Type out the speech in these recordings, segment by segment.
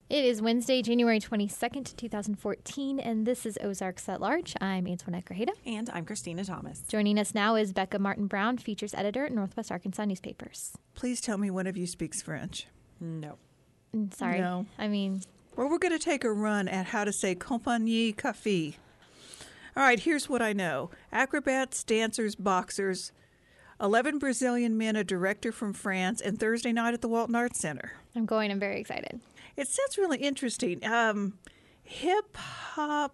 It is Wednesday, January 22nd, 2014, and this is Ozarks at Large. I'm Antoinette Grajeda. And I'm Christina Thomas. Joining us now is Becca Martin-Brown, features editor at Northwest Arkansas Newspapers. Please tell me one of you speaks French. No. Sorry. No. Well, we're going to take a run at how to say compagnie café. All right, here's what I know. Acrobats, dancers, boxers, 11 Brazilian men, a director from France, and Thursday night at the Walton Arts Center. I'm going. I'm very excited. It sounds really interesting. Hip-hop.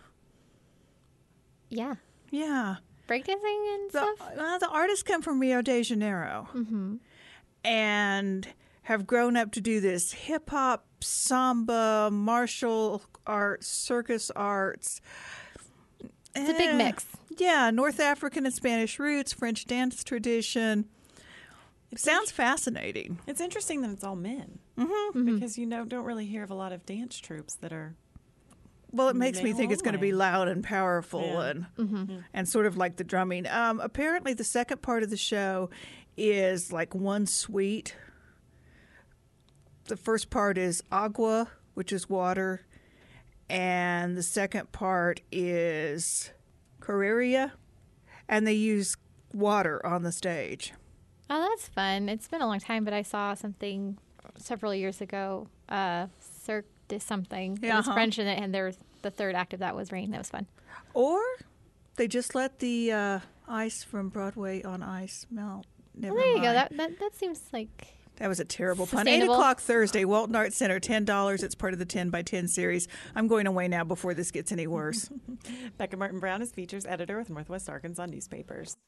Yeah. Yeah. Breakdancing and stuff? The artists come from Rio de Janeiro and have grown up to do this hip-hop, samba, martial arts, circus arts. It's a big mix. Yeah, North African and Spanish roots, French dance tradition. It sounds fascinating. It's interesting that it's all men. Because don't really hear of a lot of dance troupes that are. Well, it makes me male think it's going to be only. loud and powerful Yeah. and sort of like the drumming. Apparently, the second part of the show is like one suite. The first part is agua, which is water, and the second part is carreria, and they use water on the stage. Oh, that's fun. It's been a long time, but I saw something several years ago, Cirque de something. It was French in it, and there was the third act of that was rain. That was fun. Or they just let the ice from Broadway on Ice melt. Never Well, there you go. mind. That seems like That was a terrible pun. 8 sustainable. o'clock Thursday, Walton Arts Center, $10. It's part of the 10 by 10 series. I'm going away now before this gets any worse. Becca Martin-Brown is features editor with Northwest Arkansas Newspapers.